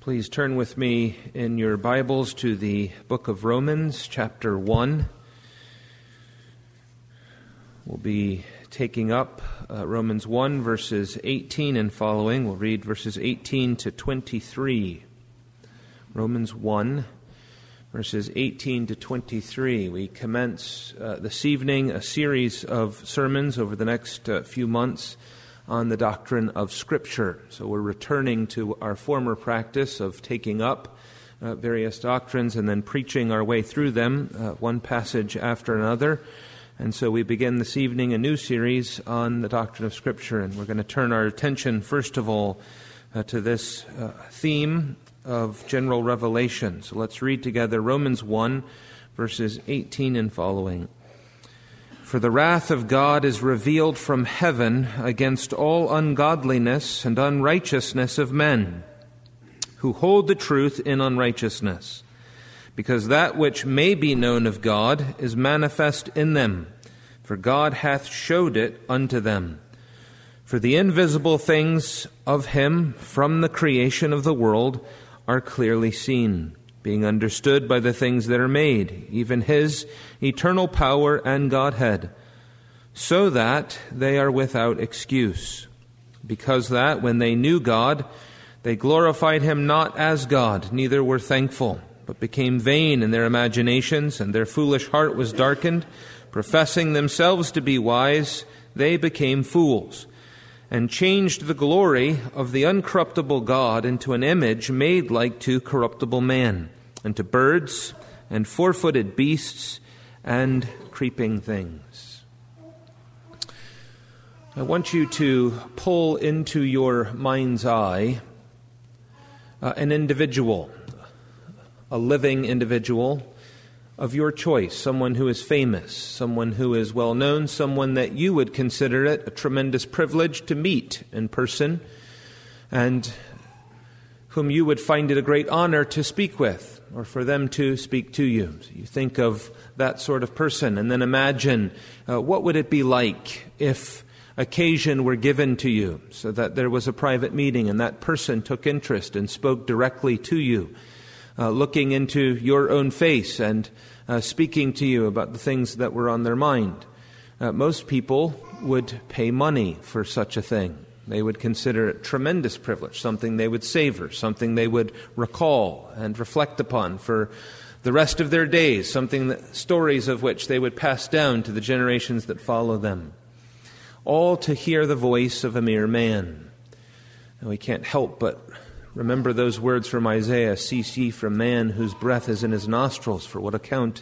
Please turn with me in your Bibles to the book of Romans, chapter 1. We'll be taking up Romans 1, verses 18 and following. We'll read verses 18 to 23. Romans 1, verses 18 to 23. We commence this evening a series of sermons over the next few months on the doctrine of Scripture. So we're returning to our former practice of taking up various doctrines and then preaching our way through them, one passage after another. And so we begin this evening a new series on the doctrine of Scripture, and we're going to turn our attention, first of all, to this theme of general revelation. So let's read together Romans 1, verses 18 and following. For the wrath of God is revealed from heaven against all ungodliness and unrighteousness of men, who hold the truth in unrighteousness, because that which may be known of God is manifest in them, for God hath showed it unto them. For the invisible things of him from the creation of the world are clearly seen, being understood by the things that are made, even his eternal power and Godhead, so that they are without excuse. Because that, when they knew God, they glorified him not as God, neither were thankful, but became vain in their imaginations, and their foolish heart was darkened. Professing themselves to be wise, they became fools, and changed the glory of the uncorruptible God into an image made like to corruptible man, and to birds, and four-footed beasts, and creeping things. I want you to pull into your mind's eye an individual, a living individual of your choice, someone who is famous, someone who is well known, someone that you would consider it a tremendous privilege to meet in person, and whom you would find it a great honor to speak with, or for them to speak to you. So you think of that sort of person, and then imagine what would it be like if occasion were given to you, so that there was a private meeting and that person took interest and spoke directly to you, looking into your own face and speaking to you about the things that were on their mind. Most people would pay money for such a thing. They would consider it tremendous privilege, something they would savor, something they would recall and reflect upon for the rest of their days, stories of which they would pass down to the generations that follow them. All to hear the voice of a mere man. And we can't help but remember those words from Isaiah, "Cease ye from man, whose breath is in his nostrils, for what account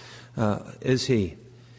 is he?"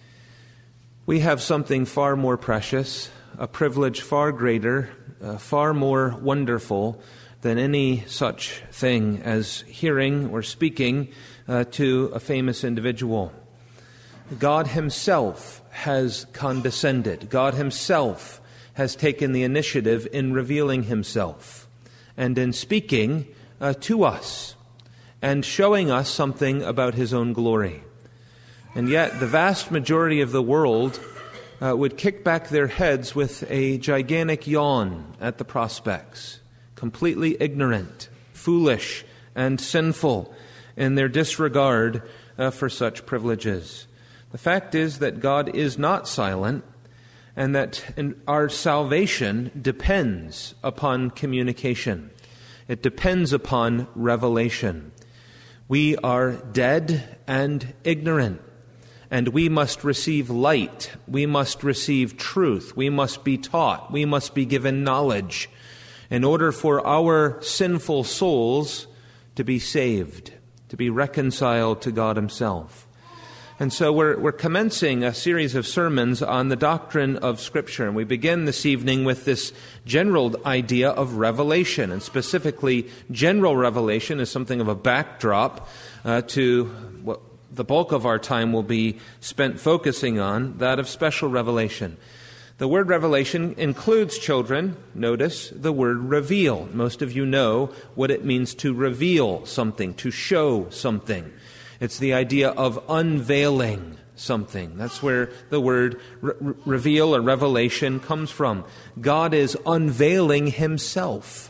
We have something far more precious, a privilege far greater, far more wonderful than any such thing as hearing or speaking to a famous individual. God himself has condescended. God himself has taken the initiative in revealing himself and in speaking to us and showing us something about his own glory. And yet the vast majority of the world would kick back their heads with a gigantic yawn at the prospects, completely ignorant, foolish, and sinful in their disregard for such privileges. The fact is that God is not silent, and that our salvation depends upon communication. It depends upon revelation. We are dead and ignorant, and we must receive light. We must receive truth. We must be taught. We must be given knowledge in order for our sinful souls to be saved, to be reconciled to God himself. And so we're commencing a series of sermons on the doctrine of Scripture. And we begin this evening with this general idea of revelation. And specifically, general revelation is something of a backdrop to what the bulk of our time will be spent focusing on, that of special revelation. The word revelation includes, children, notice the word reveal. Most of you know what it means to reveal something, to show something. It's the idea of unveiling something. That's where the word reveal or revelation comes from. God is unveiling himself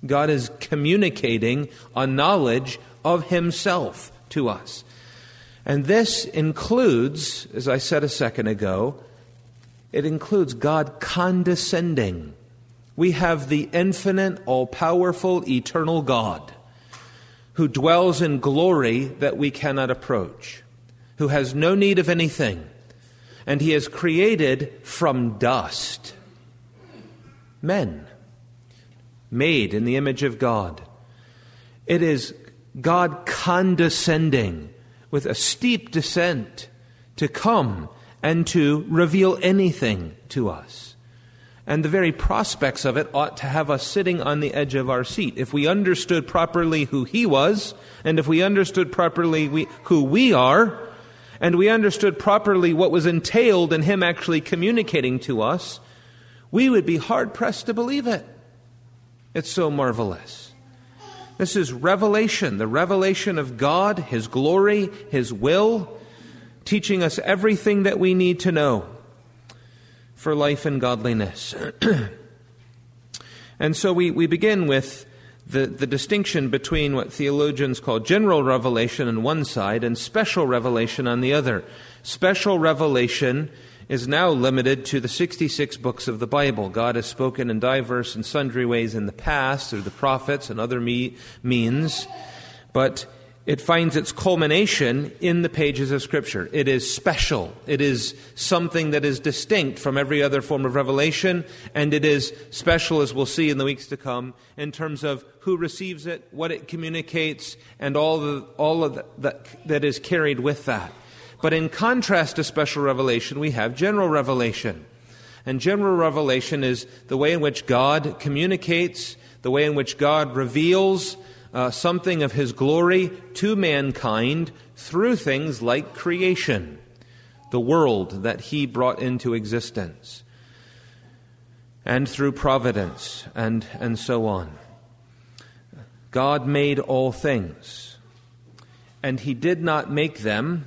God is communicating a knowledge of himself to us. And this includes, as I said a second ago, it includes God condescending. We have the infinite, all-powerful, eternal God who dwells in glory that we cannot approach, who has no need of anything, and he has created from dust men made in the image of God. It is God condescending with a steep descent to come and to reveal anything to us. And the very prospects of it ought to have us sitting on the edge of our seat. If we understood properly who he was, and if we understood properly who we are, and we understood properly what was entailed in him actually communicating to us, we would be hard-pressed to believe it. It's so marvelous. This is revelation, the revelation of God, his glory, his will, teaching us everything that we need to know for life and godliness. And so we begin with the distinction between what theologians call general revelation on one side and special revelation on the other. Special revelation is now limited to the 66 books of the Bible. God has spoken in diverse and sundry ways in the past through the prophets and other means, but it finds its culmination in the pages of Scripture. It is special. It is something that is distinct from every other form of revelation, and it is special, as we'll see in the weeks to come, in terms of who receives it, what it communicates, and all of that is carried with that. But in contrast to special revelation, we have general revelation. And general revelation is the way in which God communicates, the way in which God reveals something of his glory to mankind through things like creation, the world that he brought into existence, and through providence, and so on. God made all things, and he did not make them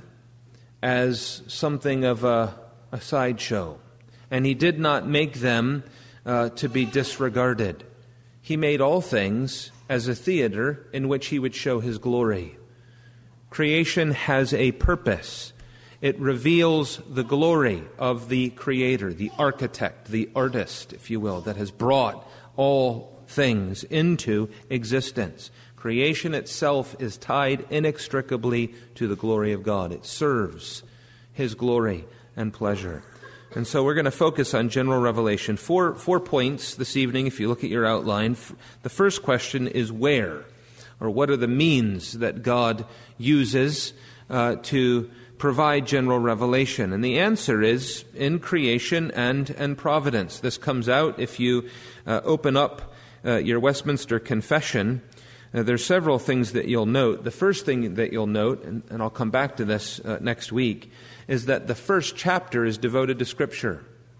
as something of a sideshow, and he did not make them to be disregarded. He made all things as a theater in which he would show his glory. Creation has a purpose. It reveals the glory of the Creator, the architect, the artist, if you will, that has brought all things into existence. Creation itself is tied inextricably to the glory of God. It serves his glory and pleasure. And so we're going to focus on general revelation. Four points this evening, if you look at your outline. The first question is where, or what are the means that God uses to provide general revelation? And the answer is in creation and providence. This comes out if you open up your Westminster Confession. There's several things that you'll note. The first thing that you'll note, and I'll come back to this next week, is that the first chapter is devoted to Scripture.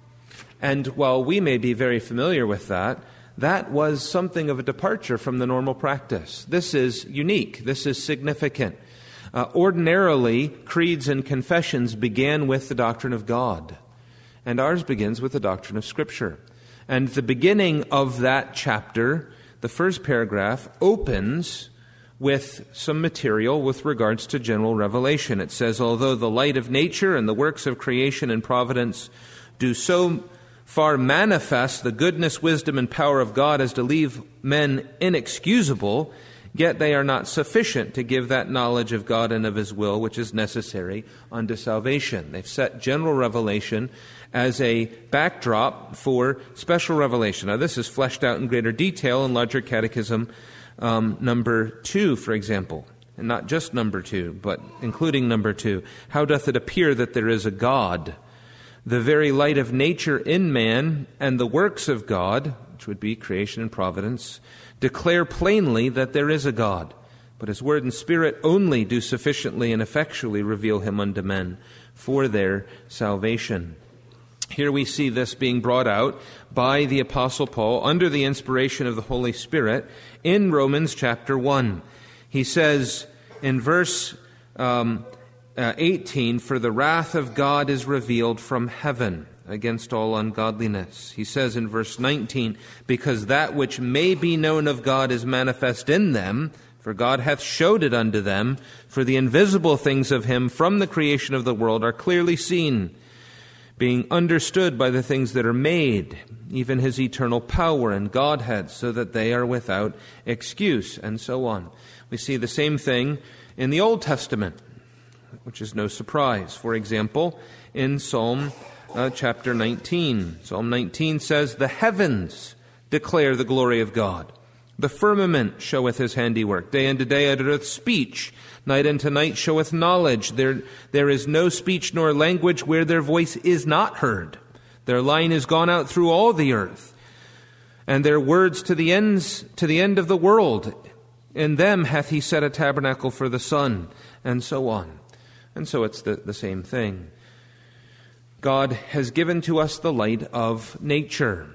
And while we may be very familiar with that, that was something of a departure from the normal practice. This is unique. This is significant. Ordinarily, creeds and confessions began with the doctrine of God, and ours begins with the doctrine of Scripture. And the beginning of that chapter, the first paragraph, opens with some material with regards to general revelation. It says, although the light of nature and the works of creation and providence do so far manifest the goodness, wisdom, and power of God as to leave men inexcusable, yet they are not sufficient to give that knowledge of God and of his will which is necessary unto salvation. They've set general revelation as a backdrop for special revelation. Now, this is fleshed out in greater detail in Larger Catechism number 2, for example. And not just number 2, but including number 2. How doth it appear that there is a God? The very light of nature in man and the works of God, which would be creation and providence, declare plainly that there is a God. But his word and spirit only do sufficiently and effectually reveal him unto men for their salvation. Here we see this being brought out by the Apostle Paul under the inspiration of the Holy Spirit in Romans chapter 1. He says in verse 18, for the wrath of God is revealed from heaven against all ungodliness. He says in verse 19, because that which may be known of God is manifest in them, for God hath showed it unto them, for the invisible things of him from the creation of the world are clearly seen, being understood by the things that are made, even his eternal power and Godhead, so that they are without excuse, and so on. We see the same thing in the Old Testament, which is no surprise. For example, in Psalm chapter 19. Psalm 19 says, the heavens declare the glory of God. The firmament showeth his handiwork. Day unto day uttereth speech. Night unto night showeth knowledge. There is no speech nor language where their voice is not heard. Their line is gone out through all the earth, and their words to the end of the world. In them hath he set a tabernacle for the sun, and so on. And so it's the same thing. God has given to us the light of nature.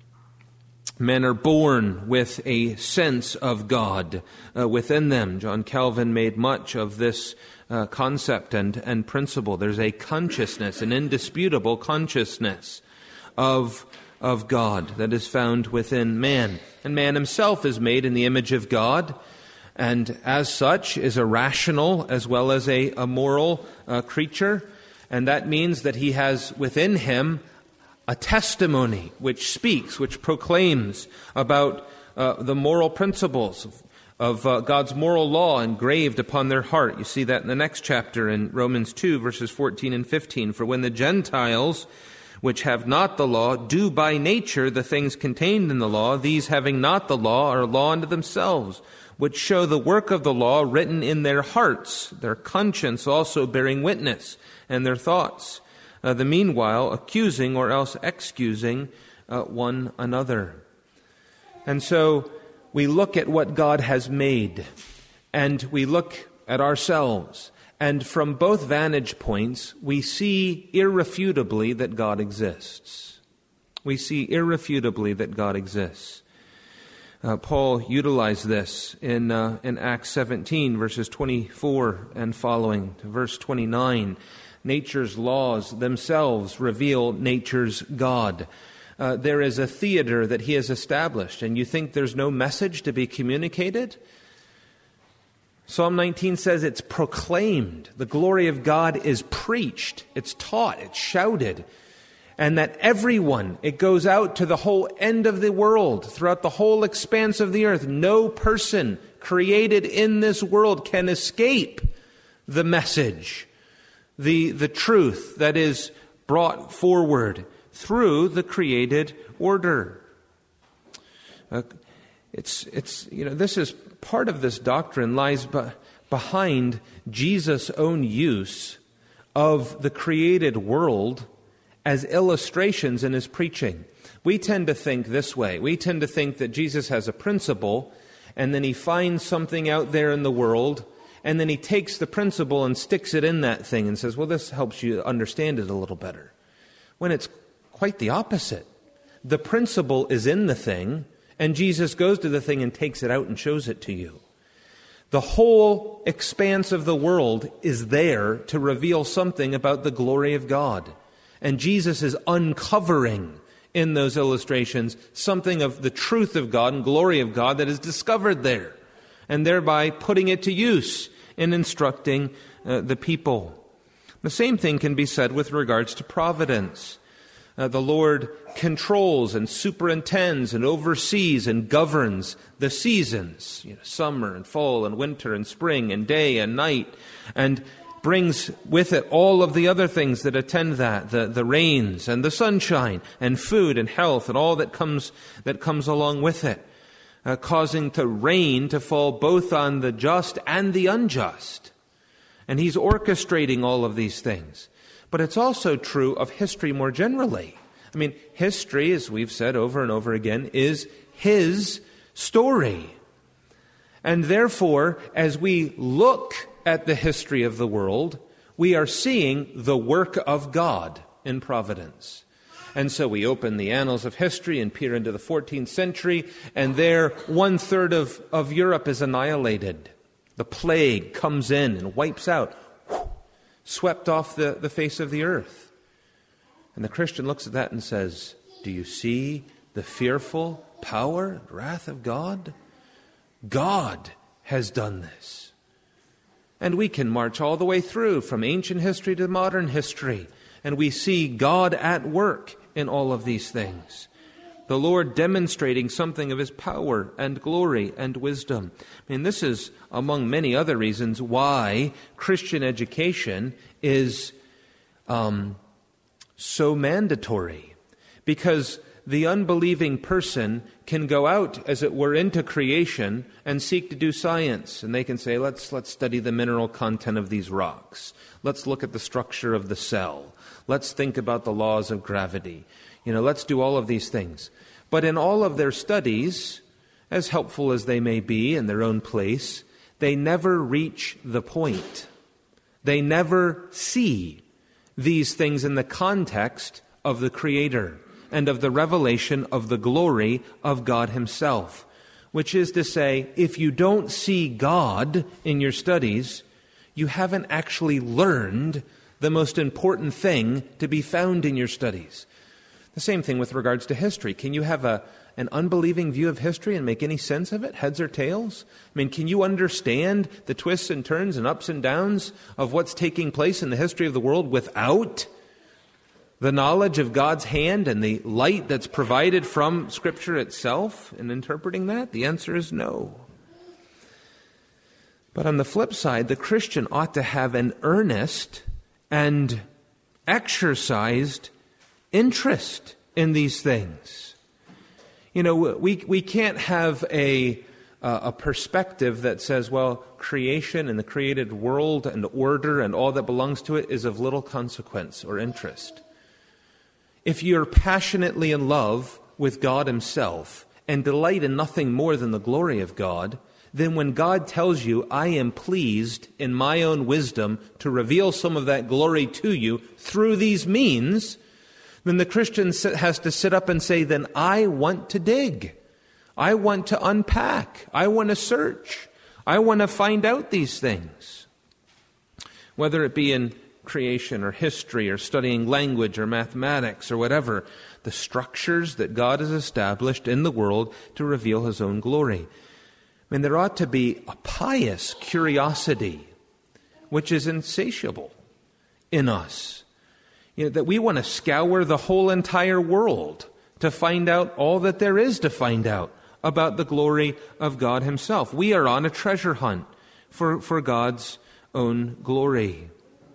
Men are born with a sense of God within them. John Calvin made much of this concept and principle. There's a consciousness, an indisputable consciousness of God that is found within man. And man himself is made in the image of God, and as such is a rational as well as a moral creature. And that means that he has within him a testimony which speaks, which proclaims about the moral principles of God's moral law engraved upon their heart. You see that in the next chapter in Romans 2, verses 14 and 15. For when the Gentiles, which have not the law, do by nature the things contained in the law, these having not the law are law unto themselves, which show the work of the law written in their hearts, their conscience also bearing witness, and their thoughts, the meanwhile accusing or else excusing one another. And so we look at what God has made, and we look at ourselves, and from both vantage points, we see irrefutably that God exists. We see irrefutably that God exists. Paul utilized this in Acts 17, verses 24 and following to verse 29. Nature's laws themselves reveal nature's God. There is a theater that he has established, and you think there's no message to be communicated? Psalm 19 says it's proclaimed. The glory of God is preached. It's taught. It's shouted. And that everyone, it goes out to the whole end of the world, throughout the whole expanse of the earth. No person created in this world can escape the message, the truth that is brought forward through the created order. This is part of this doctrine lies behind Jesus' own use of the created world as illustrations in his preaching. We tend to think this way. We tend to think that Jesus has a principle, and then he finds something out there in the world, and then he takes the principle and sticks it in that thing and says, well, this helps you understand it a little better. When it's quite the opposite. The principle is in the thing, and Jesus goes to the thing and takes it out and shows it to you. The whole expanse of the world is there to reveal something about the glory of God. And Jesus is uncovering in those illustrations something of the truth of God and glory of God that is discovered there, and thereby putting it to use in instructing the people. The same thing can be said with regards to providence. The Lord controls and superintends and oversees and governs the seasons, summer and fall and winter and spring and day and night, and brings with it all of the other things that attend that, the rains and the sunshine and food and health and all that comes along with it, causing the rain to fall both on the just and the unjust. And he's orchestrating all of these things. But it's also true of history more generally. I mean, history, as we've said over and over again, is his story. And therefore, as we look at the history of the world, we are seeing the work of God in providence. And so we open the annals of history and peer into the 14th century, and there 1/3 of Europe is annihilated. The plague comes in and wipes out, swept off the face of the earth. And the Christian looks at that and says, do you see the fearful power and wrath of God? God has done this. And we can march all the way through from ancient history to modern history, and we see God at work in all of these things. The Lord demonstrating something of His power and glory and wisdom. I mean, this is among many other reasons why Christian education is so mandatory. Because the unbelieving person can go out, as it were, into creation and seek to do science. And they can say, let's study the mineral content of these rocks. Let's look at the structure of the cell. Let's think about the laws of gravity. Let's do all of these things. But in all of their studies, as helpful as they may be in their own place, they never reach the point. They never see these things in the context of the Creator and of the revelation of the glory of God Himself. Which is to say, if you don't see God in your studies, you haven't actually learned the most important thing to be found in your studies. The same thing with regards to history. Can you have an unbelieving view of history and make any sense of it, heads or tails? I mean, can you understand the twists and turns and ups and downs of what's taking place in the history of the world without the knowledge of God's hand and the light that's provided from Scripture itself in interpreting that? The answer is no. But on the flip side, the Christian ought to have an earnest and exercised interest in these things. We can't have a perspective that says, well, creation and the created world and order and all that belongs to it is of little consequence or interest. If you're passionately in love with God Himself and delight in nothing more than the glory of God, then when God tells you, I am pleased in my own wisdom to reveal some of that glory to you through these means, then the Christian has to sit up and say, then I want to dig. I want to unpack. I want to search. I want to find out these things. Whether it be in creation or history or studying language or mathematics or whatever, the structures that God has established in the world to reveal His own glory. I mean, there ought to be a pious curiosity which is insatiable in us. That we want to scour the whole entire world to find out all that there is to find out about the glory of God Himself. We are on a treasure hunt for God's own glory.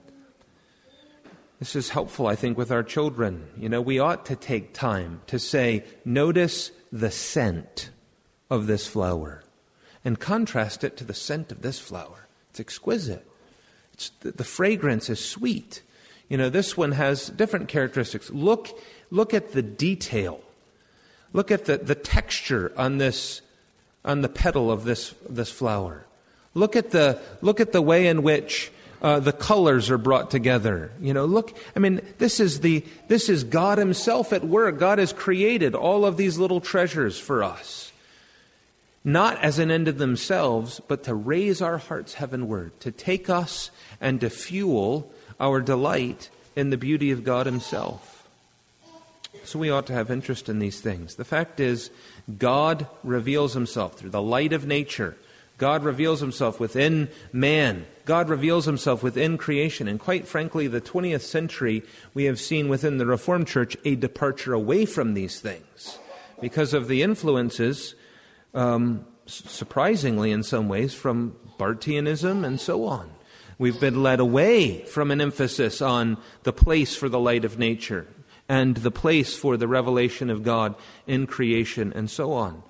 This is helpful, I think, with our children. We ought to take time to say, notice the scent of this flower and contrast it to the scent of this flower. It's exquisite. The fragrance is sweet. This one has different characteristics. Look at the detail. Look at the texture on the petal of this flower. Look at the way in which the colors are brought together. This is God Himself at work. God has created all of these little treasures for us. Not as an end in themselves, but to raise our hearts heavenward, to take us and to fuel our delight in the beauty of God Himself. So we ought to have interest in these things. The fact is, God reveals Himself through the light of nature. God reveals Himself within man. God reveals Himself within creation. And quite frankly, the 20th century, we have seen within the Reformed Church a departure away from these things because of the influences, surprisingly in some ways, from Barthianism and so on. We've been led away from an emphasis on the place for the light of nature and the place for the revelation of God in creation and so on.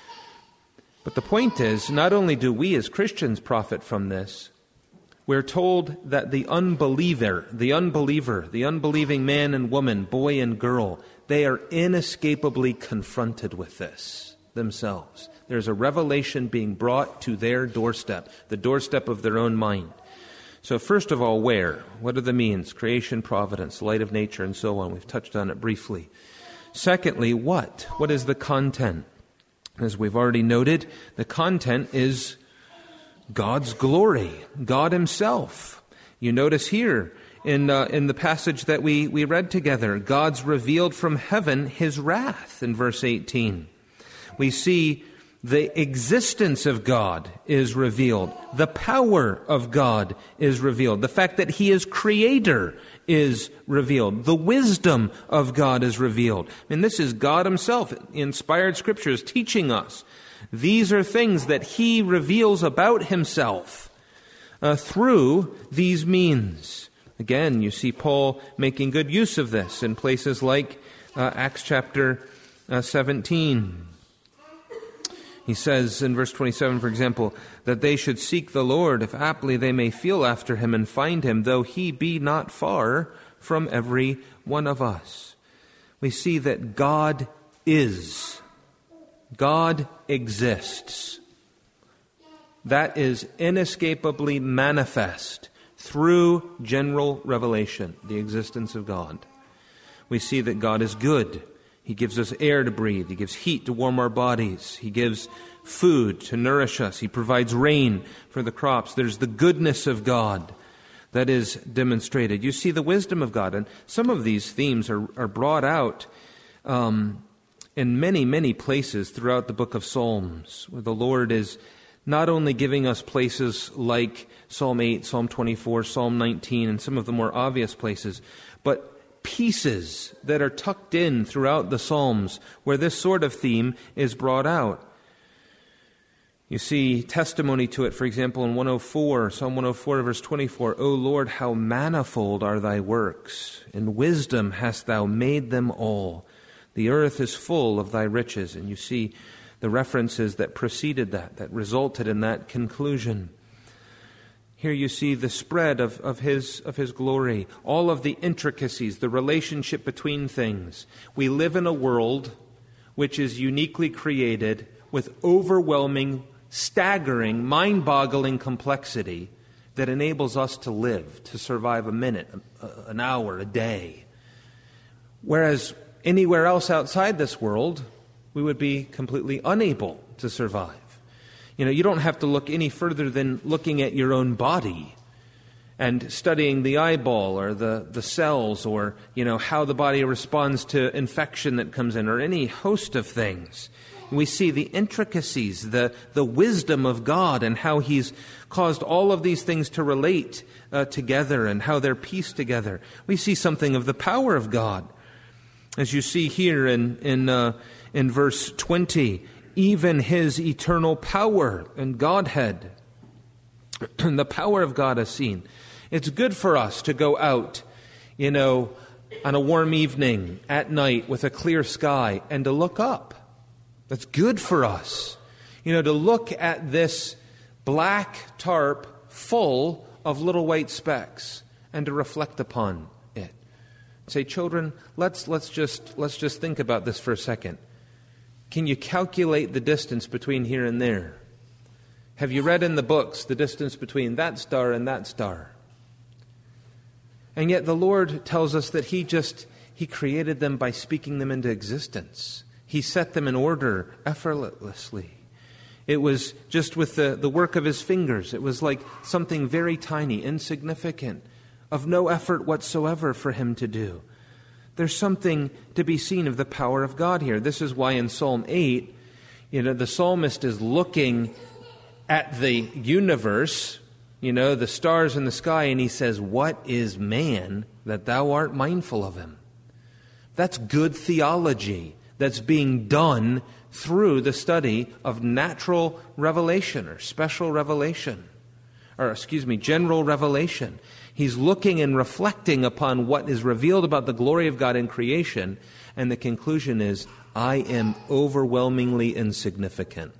But the point is, not only do we as Christians profit from this, we're told that the unbeliever, the unbelieving man and woman, boy and girl, they are inescapably confronted with this themselves. There's a revelation being brought to their doorstep, the doorstep of their own mind. So first of all, where? What are the means? Creation, providence, light of nature, and so on. We've touched on it briefly. Secondly, what? What is the content? As we've already noted, the content is God's glory, God Himself. You notice here in the passage that we read together. God's revealed from heaven his wrath in verse 18. We see the existence of God is revealed. The power of God is revealed. The fact that he is creator is revealed. The wisdom of God is revealed. And this is God himself, inspired scriptures, teaching us. These are things that he reveals about himself through these means. Again, you see Paul making good use of this in places like Acts chapter 17. He says in verse 27, for example, that they should seek the Lord, if haply they may feel after him and find him, though he be not far from every one of us. We see that God is. God exists. That is inescapably manifest through general revelation, the existence of God. We see that God is good. He gives us air to breathe. He gives heat to warm our bodies. He gives food to nourish us. He provides rain for the crops. There's the goodness of God that is demonstrated. You see the wisdom of God. And some of these themes are brought out in many, many places throughout the book of Psalms, where the Lord is not only giving us places like Psalm 8, Psalm 24, Psalm 19, and some of the more obvious places, but pieces that are tucked in throughout the Psalms where this sort of theme is brought out. You see testimony to it, for example, in Psalm 104, verse 24, O Lord, how manifold are thy works! In wisdom hast thou made them all. The earth is full of thy riches. And you see the references that preceded that resulted in that conclusion. Here you see the spread of his glory, all of the intricacies, the relationship between things. We live in a world which is uniquely created with overwhelming, staggering, mind-boggling complexity that enables us to live, to survive a minute, an hour, a day. Whereas anywhere else outside this world, we would be completely unable to survive. You don't have to look any further than looking at your own body and studying the eyeball or the cells or, how the body responds to infection that comes in or any host of things. We see the intricacies, the wisdom of God and how he's caused all of these things to relate together and how they're pieced together. We see something of the power of God. As you see here in verse 20, even his eternal power and Godhead. The power of God is seen. It's good for us to go out, on a warm evening at night with a clear sky and to look up. That's good for us. To look at this black tarp full of little white specks and to reflect upon it. Say, children, let's just think about this for a second. Can you calculate the distance between here and there? Have you read in the books the distance between that star and that star? And yet the Lord tells us that He created them by speaking them into existence. He set them in order effortlessly. It was just with the work of His fingers. It was like something very tiny, insignificant, of no effort whatsoever for Him to do. There's something to be seen of the power of God here. This is why in Psalm 8, the psalmist is looking at the universe, the stars in the sky, and he says, "What is man that thou art mindful of him?" That's good theology that's being done through the study of natural revelation or special revelation, general revelation. He's looking and reflecting upon what is revealed about the glory of God in creation, and the conclusion is, I am overwhelmingly insignificant.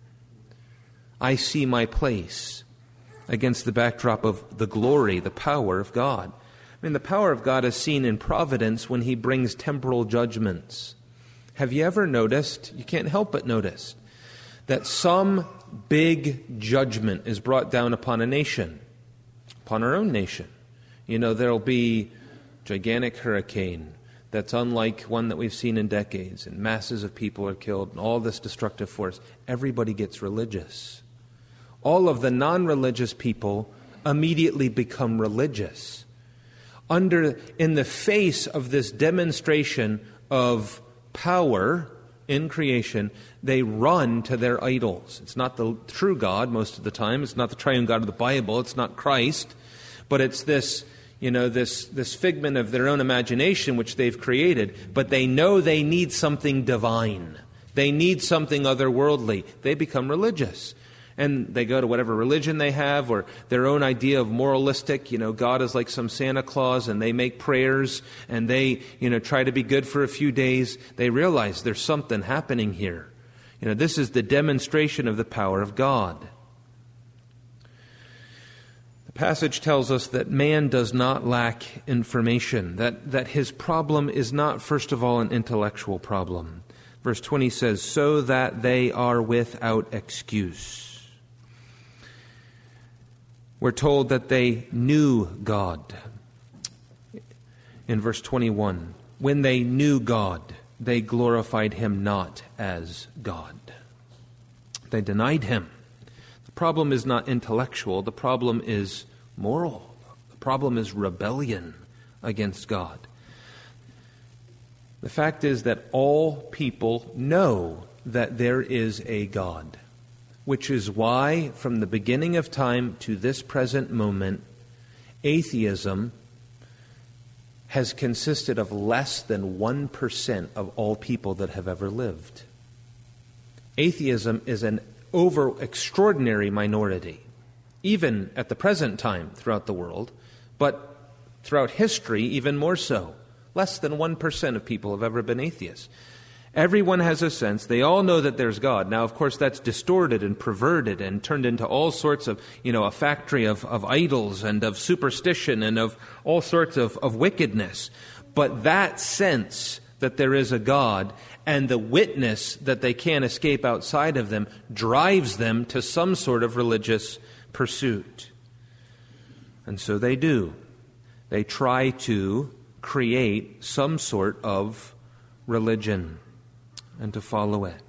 I see my place against the backdrop of the glory, the power of God. The power of God is seen in providence when He brings temporal judgments. Have you ever noticed, you can't help but notice, that some big judgment is brought down upon a nation, upon our own nation? There'll be a gigantic hurricane that's unlike one that we've seen in decades, and masses of people are killed, and all this destructive force. Everybody gets religious. All of the non-religious people immediately become religious. in the face of this demonstration of power in creation, they run to their idols. It's not the true God most of the time. It's not the triune God of the Bible. It's not Christ. But it's this figment of their own imagination which they've created. But they know they need something divine. They need something otherworldly. They become religious. And they go to whatever religion they have or their own idea of moralistic, God is like some Santa Claus, and they make prayers and they, try to be good for a few days. They realize there's something happening here. This is the demonstration of the power of God. The passage tells us that man does not lack information, that his problem is not, first of all, an intellectual problem. Verse 20 says, so that they are without excuse. We're told that they knew God. In verse 21, when they knew God, they glorified Him not as God. They denied Him. The problem is not intellectual. The problem is moral. The problem is rebellion against God. The fact is that all people know that there is a God, which is why, from the beginning of time to this present moment, atheism has consisted of less than 1% of all people that have ever lived. Atheism is an extraordinary minority, even at the present time throughout the world, but throughout history even more so. Less than 1% of people have ever been atheists. Everyone has a sense. They all know that there's God. Now, of course, that's distorted and perverted and turned into all sorts of, a factory of idols and of superstition and of all sorts of wickedness. But that sense that there is a God and the witness that they can't escape outside of them drives them to some sort of religious pursuit. And so they do. They try to create some sort of religion and to follow it.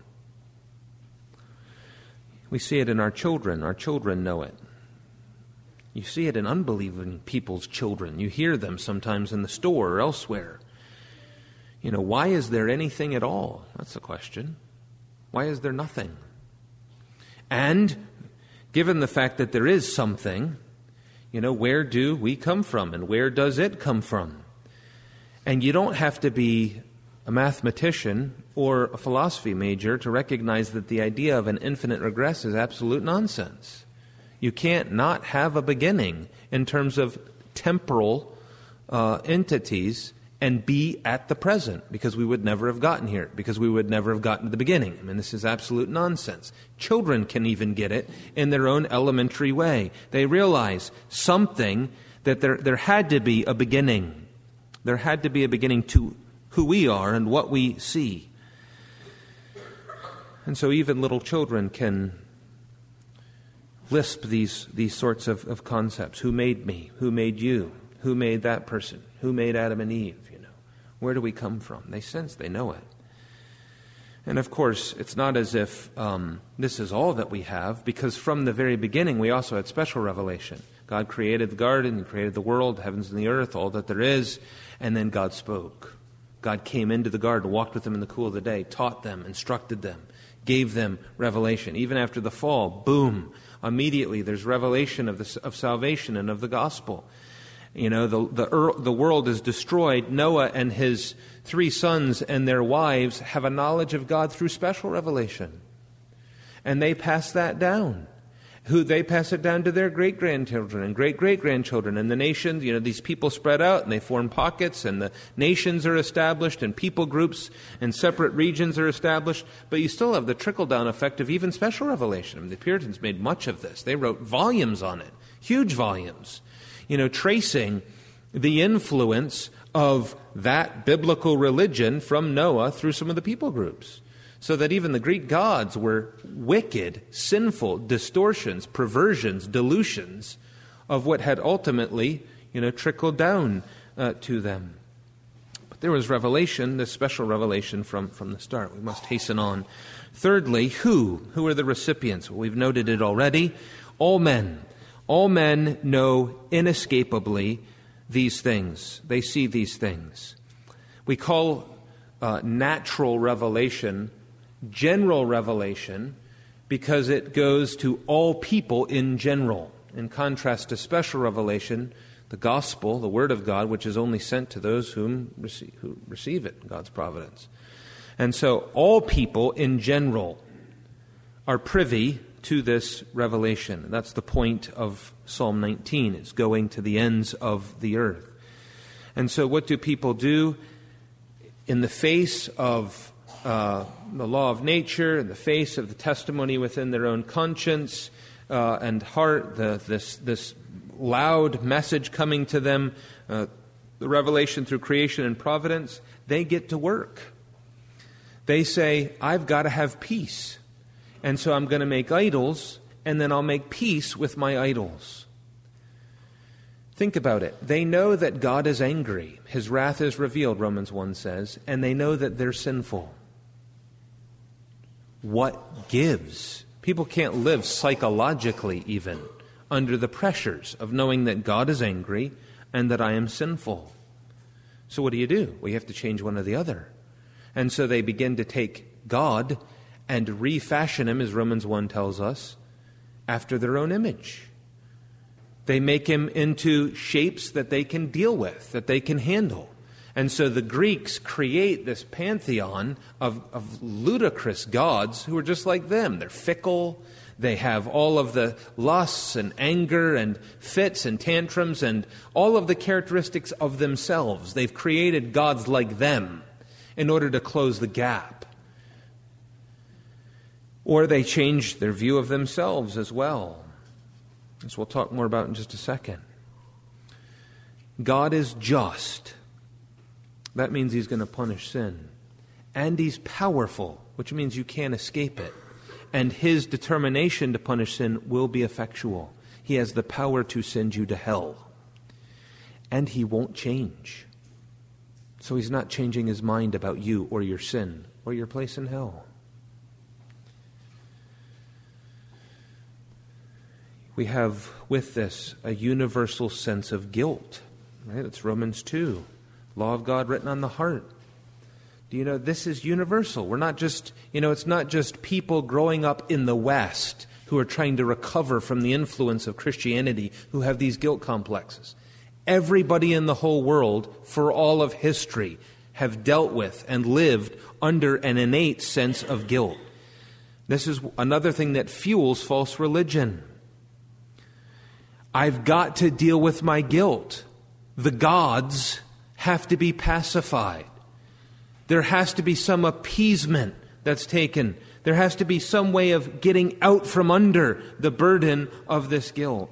We see it in our children. Our children know it. You see it in unbelieving people's children. You hear them sometimes in the store or elsewhere. Why is there anything at all? That's the question. Why is there nothing? And given the fact that there is something, where do we come from and where does it come from? And you don't have to be a mathematician or a philosophy major to recognize that the idea of an infinite regress is absolute nonsense. You can't not have a beginning in terms of temporal entities and be at the present, because we would never have gotten here, because we would never have gotten to the beginning. This is absolute nonsense. Children can even get it in their own elementary way. They realize something, that there had to be a beginning. There had to be a beginning to who we are and what we see. And so even little children can lisp these sorts of concepts. Who made me? Who made you? Who made that person? Who made Adam and Eve? Where do we come from? They sense, they know it. And of course, it's not as if this is all that we have, because from the very beginning we also had special revelation. God created the garden, He created the world, the heavens and the earth, all that there is, and then God spoke. God came into the garden, walked with them in the cool of the day, taught them, instructed them, gave them revelation. Even after the fall, boom, immediately there's revelation of salvation and of the gospel. The world is destroyed. Noah and his 3 sons and their wives have a knowledge of God through special revelation. And they pass that down. They pass it down to their great-grandchildren and great-great-grandchildren. And the nations, these people spread out and they form pockets, and the nations are established and people groups and separate regions are established. But you still have the trickle-down effect of even special revelation. The Puritans made much of this. They wrote volumes on it, huge volumes, tracing the influence of that biblical religion from Noah through some of the people groups. So that even the Greek gods were wicked, sinful distortions, perversions, dilutions of what had ultimately, trickled down to them. But there was revelation, this special revelation from the start. We must hasten on. Thirdly, who? Who are the recipients? Well, we've noted it already. All men. All men know inescapably these things. They see these things. We call natural revelation general revelation because it goes to all people in general, in contrast to special revelation, the gospel, the word of God, which is only sent to those who receive it, God's providence. And so all people in general are privy to this revelation. That's the point of Psalm 19. It's going to the ends of the earth. And so what do people do in the face of the law of nature, in the face of the testimony within their own conscience and heart, this loud message coming to them, the revelation through creation and providence? They get to work. They say, I've got to have peace. And so I'm going to make idols, and then I'll make peace with my idols. Think about it. They know that God is angry. His wrath is revealed, Romans 1 says, and they know that they're sinful. What gives? People can't live psychologically even under the pressures of knowing that God is angry and that I am sinful. So what do? Well, you have to change one or the other. And so they begin to take God and refashion him, as Romans 1 tells us, after their own image. They make him into shapes that they can deal with, that they can handle. And so the Greeks create this pantheon of ludicrous gods who are just like them. They're fickle. They have all of the lusts and anger and fits and tantrums and all of the characteristics of themselves. They've created gods like them in order to close the gap. Or they change their view of themselves as well, as we'll talk more about in just a second. God is just. That means he's going to punish sin. And he's powerful, which means you can't escape it. And his determination to punish sin will be effectual. He has the power to send you to hell. And he won't change. So he's not changing his mind about you or your sin or your place in hell. We have with this a universal sense of guilt. Right? It's Romans 2. Law of God written on the heart. Do you know, this is universal. We're not just, it's not just people growing up in the West who are trying to recover from the influence of Christianity who have these guilt complexes. Everybody in the whole world, for all of history, have dealt with and lived under an innate sense of guilt. This is another thing that fuels false religion. I've got to deal with my guilt. The gods have to be pacified. There has to be some appeasement that's taken. There has to be some way of getting out from under the burden of this guilt.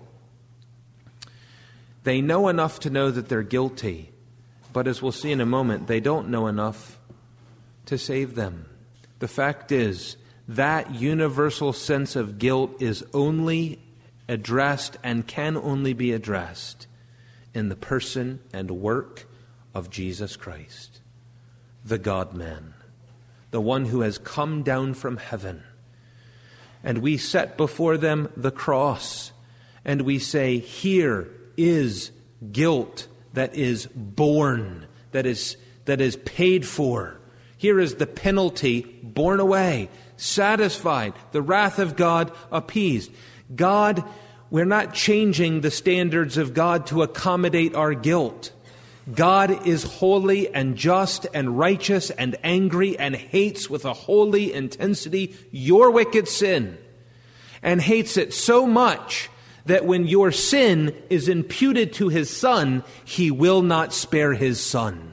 They know enough to know that they're guilty, but as we'll see in a moment, they don't know enough to save them. The fact is, that universal sense of guilt is only addressed and can only be addressed in the person and work of Jesus Christ, the God-man, the one who has come down from heaven. And we set before them the cross, and we say, here is guilt that is borne, that is paid for. Here is the penalty borne away, satisfied, the wrath of God appeased. God, we're not changing the standards of God to accommodate our guilt. God is holy and just and righteous and angry and hates with a holy intensity your wicked sin, and hates it so much that when your sin is imputed to his Son, he will not spare his Son,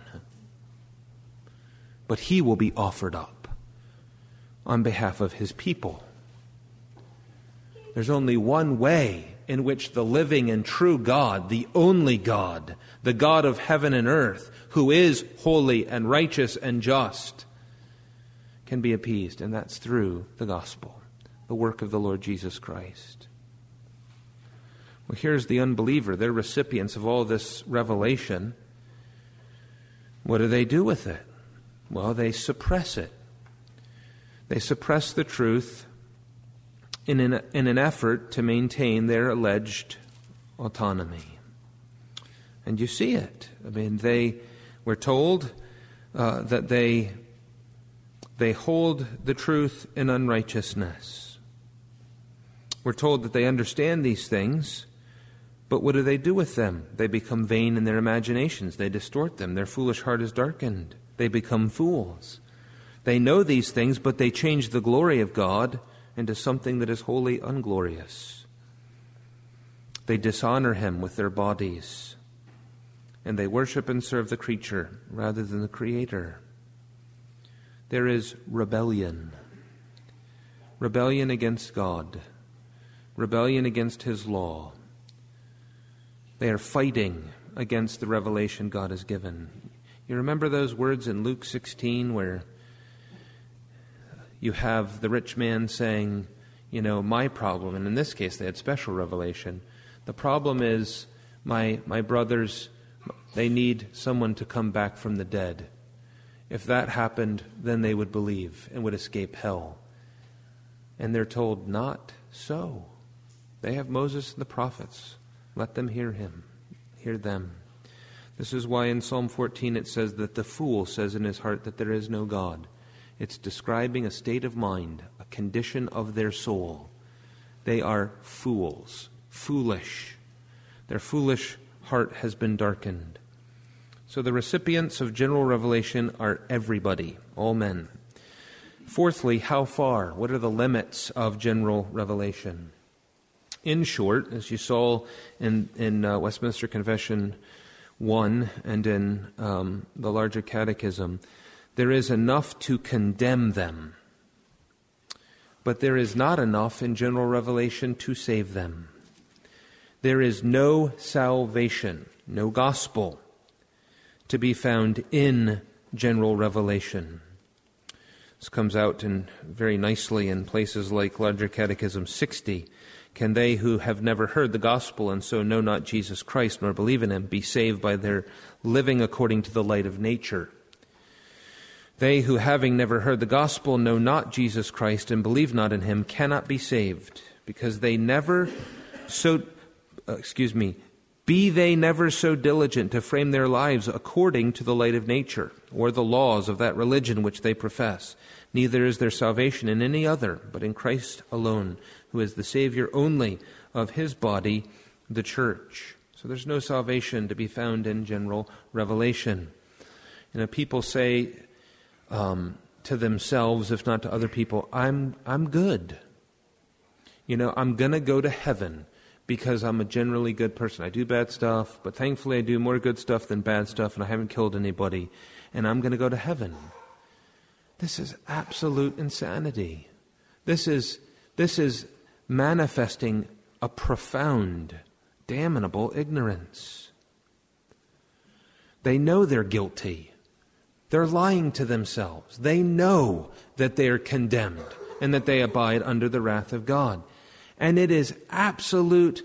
but he will be offered up on behalf of his people. There's only one way in which the living and true God, the only God, the God of heaven and earth, who is holy and righteous and just, can be appeased, and that's through the gospel, the work of the Lord Jesus Christ. Well, here's the unbeliever. They're recipients of all this revelation. What do they do with it? Well, they suppress it. They suppress the truth in an effort to maintain their alleged autonomy. And you see it. I mean, we're told that they hold the truth in unrighteousness. We're told that they understand these things, but what do they do with them? They become vain in their imaginations. They distort them. Their foolish heart is darkened. They become fools. They know these things, but they change the glory of God into something that is wholly unglorious. They dishonor Him with their bodies, and they worship and serve the creature rather than the Creator. There is rebellion. Rebellion against God. Rebellion against His law. They are fighting against the revelation God has given. You remember those words in Luke 16 where you have the rich man saying, my problem, and in this case they had special revelation. The problem is my brothers, they need someone to come back from the dead. If that happened, then they would believe and would escape hell. And they're told, not so. They have Moses and the prophets. Let them hear them. This is why in Psalm 14 it says that the fool says in his heart that there is no God. It's describing a state of mind, a condition of their soul. They are fools, foolish. Their foolish heart has been darkened. So the recipients of general revelation are everybody, all men. Fourthly, how far? What are the limits of general revelation? In short, as you saw in Westminster Confession 1 and in the larger catechism, there is enough to condemn them, but there is not enough in general revelation to save them. There is no salvation, no gospel to be found in general revelation. This comes out very nicely in places like Larger Catechism 60. Can they who have never heard the gospel and so know not Jesus Christ nor believe in Him be saved by their living according to the light of nature? They who, having never heard the gospel, know not Jesus Christ and believe not in Him cannot be saved, because they never be they never so diligent to frame their lives according to the light of nature or the laws of that religion which they profess. Neither is there salvation in any other, but in Christ alone, who is the Savior only of His body, the church. So there's no salvation to be found in general revelation. People say to themselves, if not to other people, I'm good. I'm going to go to heaven because I'm a generally good person. I do bad stuff, but thankfully I do more good stuff than bad stuff, and I haven't killed anybody, and I'm going to go to heaven. This is absolute insanity. This is manifesting a profound, damnable ignorance. They know they're guilty. They're lying to themselves. They know that they are condemned and that they abide under the wrath of God. And it is absolute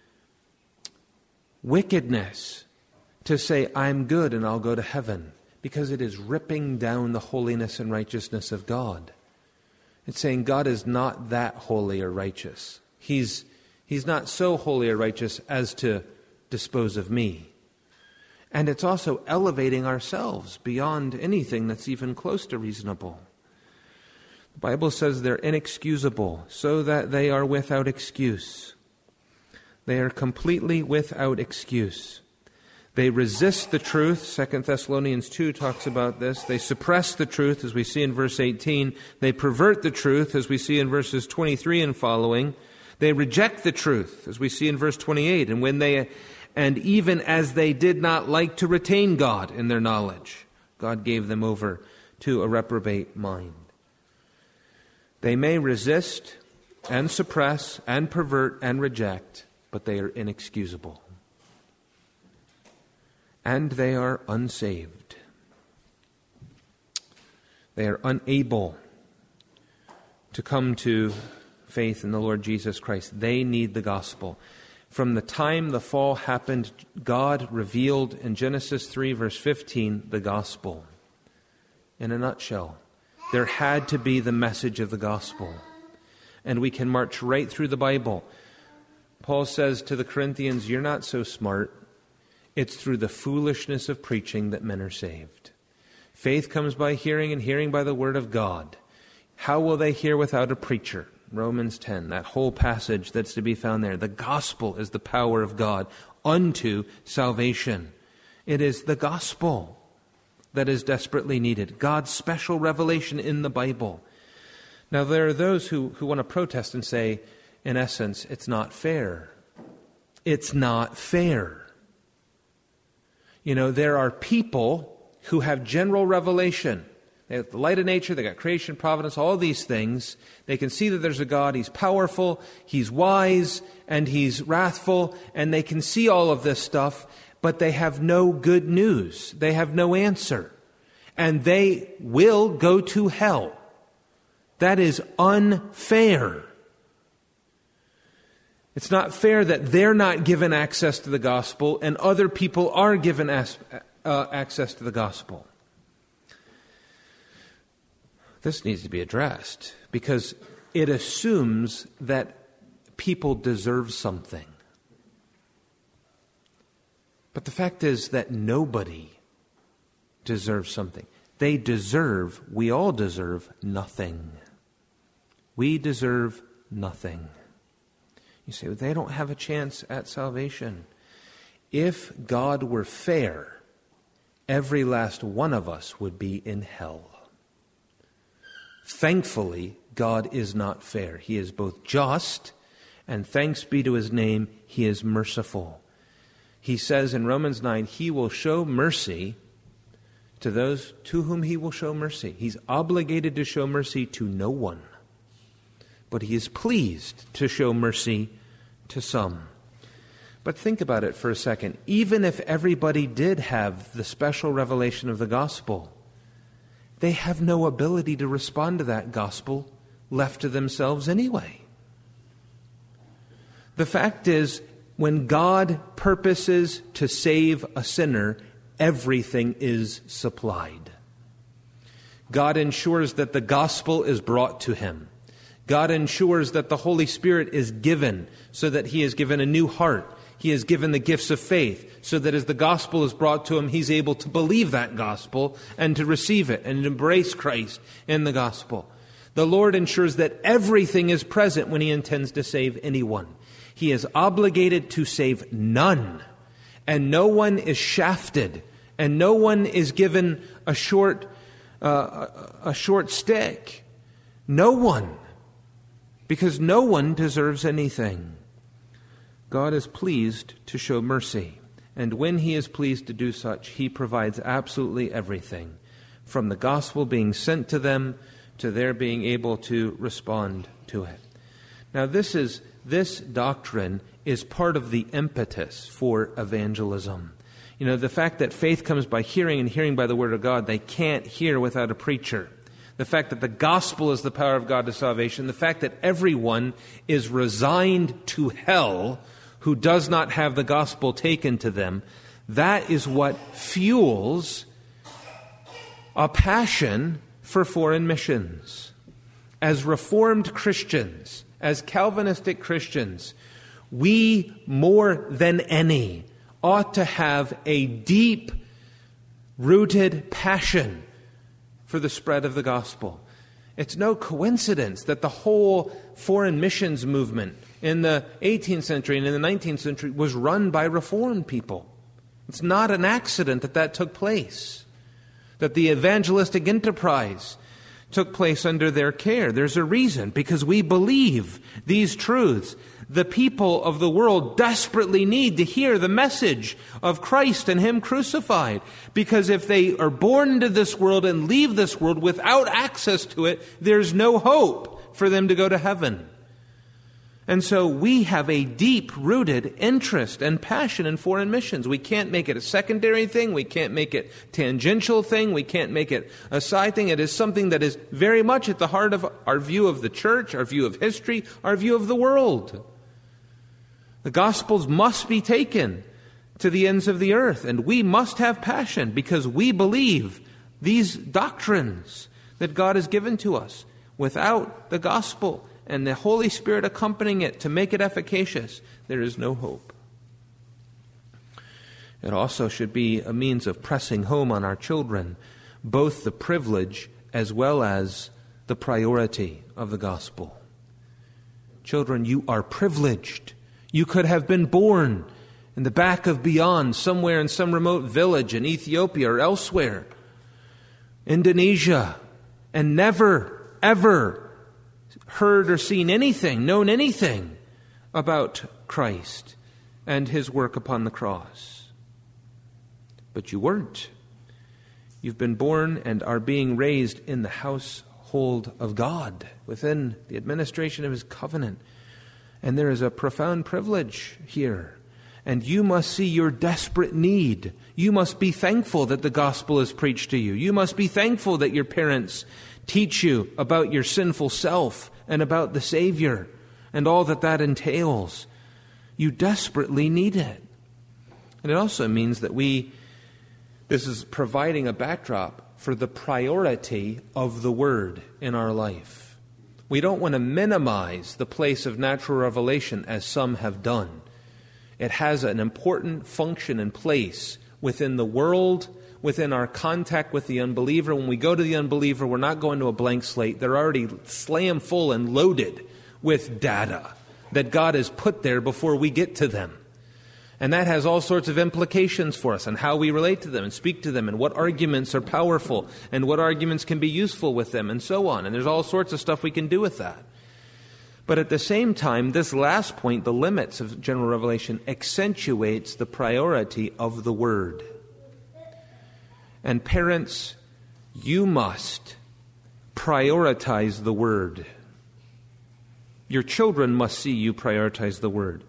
wickedness to say, I'm good and I'll go to heaven, because it is ripping down the holiness and righteousness of God. It's saying God is not that holy or righteous. He's not so holy or righteous as to dispose of me. And it's also elevating ourselves beyond anything that's even close to reasonable. The Bible says they're inexcusable, so that they are without excuse. They are completely without excuse. They resist the truth. 2 Thessalonians 2 talks about this. They suppress the truth, as we see in verse 18. They pervert the truth, as we see in verses 23 and following. They reject the truth, as we see in verse 28. And even as they did not like to retain God in their knowledge, God gave them over to a reprobate mind. They may resist and suppress and pervert and reject, but they are inexcusable. And they are unsaved. They are unable to come to faith in the Lord Jesus Christ. They need the gospel. From the time the fall happened, God revealed in Genesis 3, verse 15, the gospel. In a nutshell, there had to be the message of the gospel. And we can march right through the Bible. Paul says to the Corinthians, you're not so smart. It's through the foolishness of preaching that men are saved. Faith comes by hearing, and hearing by the word of God. How will they hear without a preacher? Romans 10, that whole passage that's to be found there. The gospel is the power of God unto salvation. It is the gospel that is desperately needed. God's special revelation in the Bible. Now, there are those who want to protest and say, in essence, it's not fair. It's not fair. You know, there are people who have general revelation. They have the light of nature, they got creation, providence, all these things. They can see that there's a God, He's powerful, He's wise, and He's wrathful, and they can see all of this stuff, but they have no good news. They have no answer. And they will go to hell. That is unfair. It's not fair that they're not given access to the gospel and other people are given access to the gospel. This needs to be addressed because it assumes that people deserve something. But the fact is that nobody deserves something. We all deserve nothing. We deserve nothing. You say, well, they don't have a chance at salvation. If God were fair, every last one of us would be in hell. Thankfully, God is not fair. He is both just, and thanks be to His name, He is merciful. He says in Romans 9, He will show mercy to those to whom He will show mercy. He's obligated to show mercy to no one. But He is pleased to show mercy to some. But think about it for a second. Even if everybody did have the special revelation of the gospel, they have no ability to respond to that gospel left to themselves anyway. The fact is, when God purposes to save a sinner, everything is supplied. God ensures that the gospel is brought to him. God ensures that the Holy Spirit is given so that he is given a new heart. He is given the gifts of faith so that as the gospel is brought to him, he's able to believe that gospel and to receive it and embrace Christ in the gospel. The Lord ensures that everything is present when He intends to save anyone. He is obligated to save none, and no one is shafted, and no one is given a short stick. No one, because no one deserves anything. God is pleased to show mercy, and when He is pleased to do such, He provides absolutely everything, from the gospel being sent to them to their being able to respond to it. Now, this doctrine is part of the impetus for evangelism. You know, the fact that faith comes by hearing and hearing by the word of God, they can't hear without a preacher. The fact that the gospel is the power of God to salvation, the fact that everyone is resigned to hell who does not have the gospel taken to them, that is what fuels a passion for foreign missions. As Reformed Christians, as Calvinistic Christians, we more than any ought to have a deep-rooted passion for the spread of the gospel. It's no coincidence that the whole foreign missions movement in the 18th century and in the 19th century was run by Reformed people. It's not an accident that that took place, that the evangelistic enterprise took place under their care. There's a reason, because we believe these truths. The people of the world desperately need to hear the message of Christ and Him crucified, because if they are born into this world and leave this world without access to it, there's no hope for them to go to heaven. And so we have a deep-rooted interest and passion in foreign missions. We can't make it a secondary thing. We can't make it a tangential thing. We can't make it a side thing. It is something that is very much at the heart of our view of the church, our view of history, our view of the world. The Gospels must be taken to the ends of the earth, and we must have passion because we believe these doctrines that God has given to us. Without the Gospel and the Holy Spirit accompanying it to make it efficacious, there is no hope. It also should be a means of pressing home on our children both the privilege as well as the priority of the gospel. Children, you are privileged. You could have been born in the back of beyond, somewhere in some remote village in Ethiopia or elsewhere, Indonesia, and never, ever heard or seen anything, known anything about Christ and his work upon the cross. But you weren't. You've been born and are being raised in the household of God, within the administration of his covenant. And there is a profound privilege here. And you must see your desperate need. You must be thankful that the gospel is preached to you. You must be thankful that your parents teach you about your sinful self and about the Savior and all that that entails. You desperately need it. And it also means that this is providing a backdrop for the priority of the Word in our life. We don't want to minimize the place of natural revelation as some have done. It has an important function and place within the world, within our contact with the unbeliever. When we go to the unbeliever, we're not going to a blank slate. They're already slam full and loaded with data that God has put there before we get to them. And that has all sorts of implications for us and how we relate to them and speak to them and what arguments are powerful and what arguments can be useful with them and so on. And there's all sorts of stuff we can do with that. But at the same time, this last point, the limits of general revelation, accentuates the priority of the Word. And parents, you must prioritize the Word. Your children must see you prioritize the Word.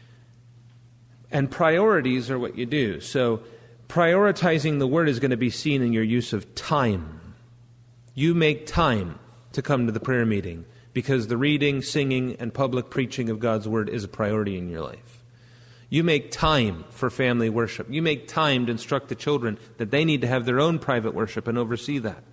And priorities are what you do. So prioritizing the Word is going to be seen in your use of time. You make time to come to the prayer meeting because the reading, singing, and public preaching of God's Word is a priority in your life. You make time for family worship. You make time to instruct the children that they need to have their own private worship and oversee that.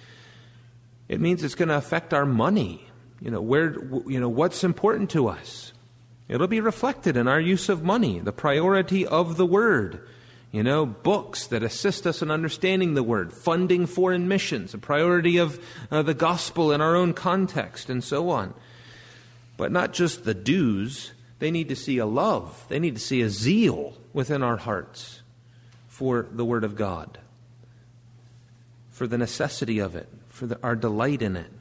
It means it's going to affect our money. What's important to us. It'll be reflected in our use of money, the priority of the Word. Books that assist us in understanding the Word, funding foreign missions, a priority of the gospel in our own context, and so on. But not just the dues. They need to see a love. They need to see a zeal within our hearts for the Word of God, for the necessity of it, for our delight in it,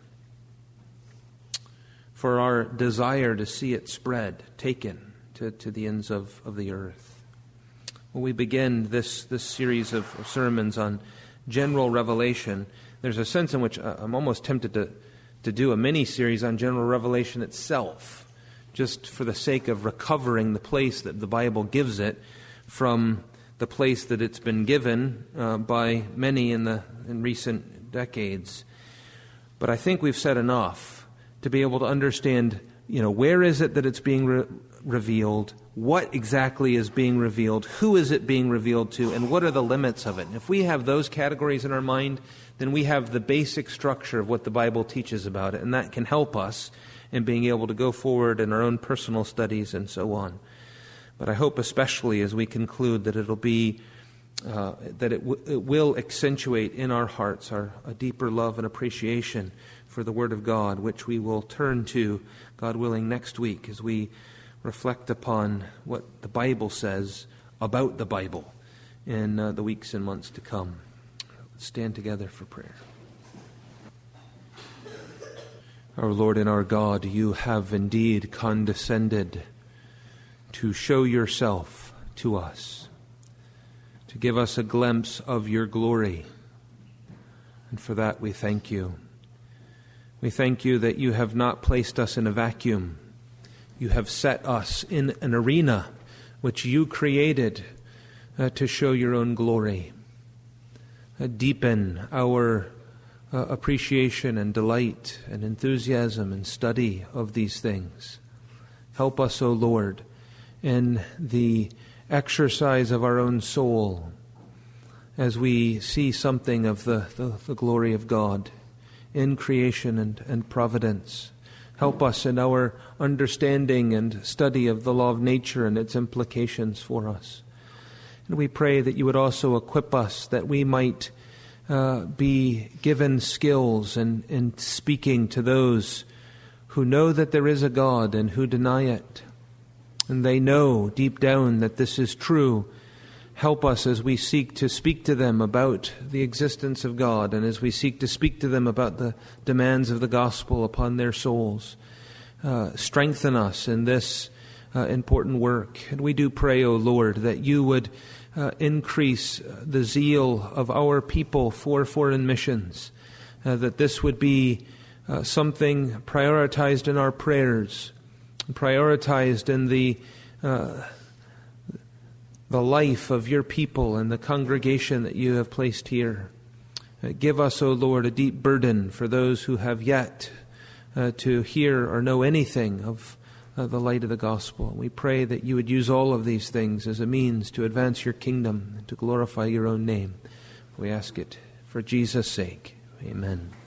for our desire to see it spread, taken to the ends of the earth. When we begin this series of sermons on general revelation, there's a sense in which I'm almost tempted to do a mini-series on general revelation itself, just for the sake of recovering the place that the Bible gives it from the place that it's been given by many in recent decades. But I think we've said enough to be able to understand, where is it that it's being revealed, what exactly is being revealed, who is it being revealed to, and what are the limits of it. And if we have those categories in our mind, then we have the basic structure of what the Bible teaches about it, and that can help us in being able to go forward in our own personal studies and so on. But I hope especially as we conclude that it'll be that it will accentuate in our hearts a deeper love and appreciation for the Word of God, which we will turn to, God willing, next week as we reflect upon what the Bible says about the Bible in the weeks and months to come. Let's stand together for prayer. Our Lord and our God, you have indeed condescended to show yourself to us, to give us a glimpse of your glory. And for that we thank you. We thank you that you have not placed us in a vacuum. You have set us in an arena which you created to show your own glory. Deepen our appreciation and delight and enthusiasm and study of these things. Help us, O Lord, in the exercise of our own soul as we see something of the glory of God in creation and providence. Help us in our understanding and study of the law of nature and its implications for us. And we pray that you would also equip us, that we might be given skills in speaking to those who know that there is a God and who deny it. And they know deep down that this is true. Help us as we seek to speak to them about the existence of God, and as we seek to speak to them about the demands of the gospel upon their souls. Strengthen us in this important work. And we do pray, O Lord, that you would increase the zeal of our people for foreign missions, that this would be something prioritized in our prayers, prioritized in the life of your people and the congregation that you have placed here. Give us, O Lord, a deep burden for those who have yet to hear or know anything of the light of the gospel. We pray that you would use all of these things as a means to advance your kingdom and to glorify your own name. We ask it for Jesus' sake. Amen.